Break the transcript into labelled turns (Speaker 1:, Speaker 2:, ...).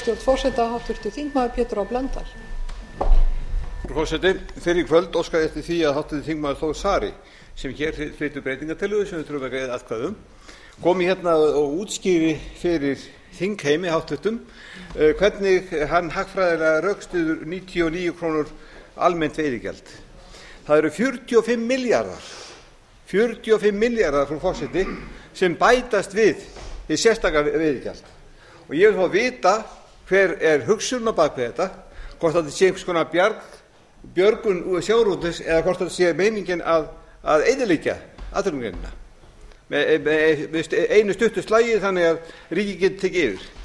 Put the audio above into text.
Speaker 1: Stjórn forseta háttvirtur þingmaður Pétur H. Blöndal.
Speaker 2: Frú forseti, fyrir í kvöld óskaði eftir því að háttvirtur þingmaður Þór Saari, sem hér flytur breytingartillögu sem við þurfum að greiða atkvæði komi hérna og útskýri fyrir þingheimi háttvirtum hvernig hann hagfræðilega rökstyður 99 krónur almennt veiðigjald. Það eru 45 milljarðar, frú forseti, sem bætast við hið sérstaka veiðigjald. Og ég vil fá að vita hver er hugsunin á bak við þetta, hvort þetta sé einhvers konar björgun sjávarútvegs eða hvort þetta sé meiningin að eyðileggja atvinnugreinina með einu stuttu slagi þannig að ríkið geti tekið yfir.